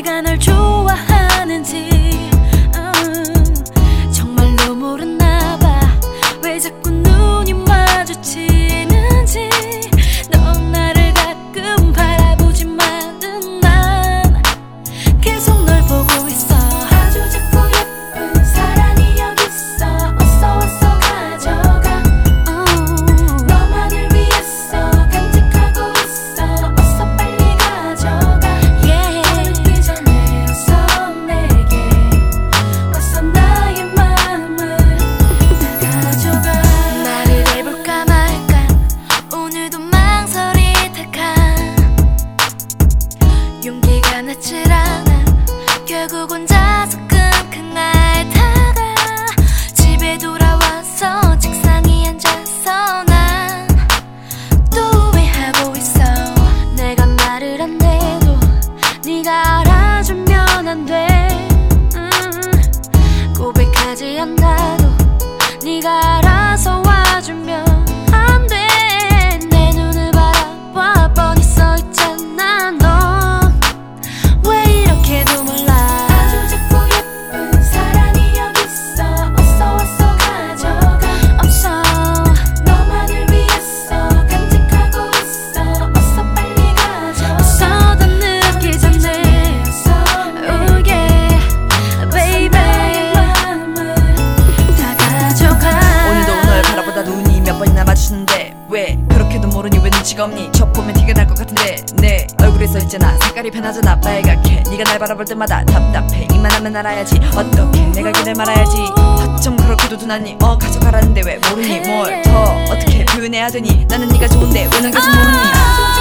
내가 널 좋아하는지 정말로 모르나봐. 왜 자꾸 눈이 마주치는지. 넌 나를 가끔 바라보지만은 난 계속 널 보고 있어. 아주 작고 예쁜 사랑이 여기 있어. 어서 와서 가져가. 너만을 위해서 간직하고 있어. 어서 빨리 가져가. 어렵기 전에 어서 내게 어서 나의 마음을 다 가져가. 말을 해볼까 말까 오늘도 망설이다가 용기가 나질 않아. 결국 혼자서 끙끙 앓다가 집에 돌아와서 책상에 앉아서 난 또 후회하고 있어. 내가 말을 안 해도 네가 알아주면 안 돼. 고백하지 않아도 네가 알아서 와주면 안 돼. 내 눈을 바라봐 뻔히 써있잖아. 넌 왜 이렇게도 몰라. 아주 작고 예쁜 사랑이 여기 있어. 어서 와서 가져가. 없어. 너만을 위해서 간직하고 있어. 어서 빨리 가져가. 어서 더 늦기 전에 Oh yeah baby 마음을 다 가져가. 오늘도 널 바라보다 눈이 몇 번이나 마주치는데 왜 그렇게도 모르니. 왜 눈치가 없니. 저 보면 티가 날 것 같은데 내 얼굴에 써있잖아. 색깔이 변하잖아 빨갛게. 네가 날 바라볼 때마다 답답해. 이만하면 알아야지. 어떻게 내가 그를 말아야지. 어쩜 그렇게도 두나니. 가져가라는데 왜 모르니. 뭘 더 어떻게 표현해야 되니. 나는 네가 좋은데 왜 넌 계속 모르니.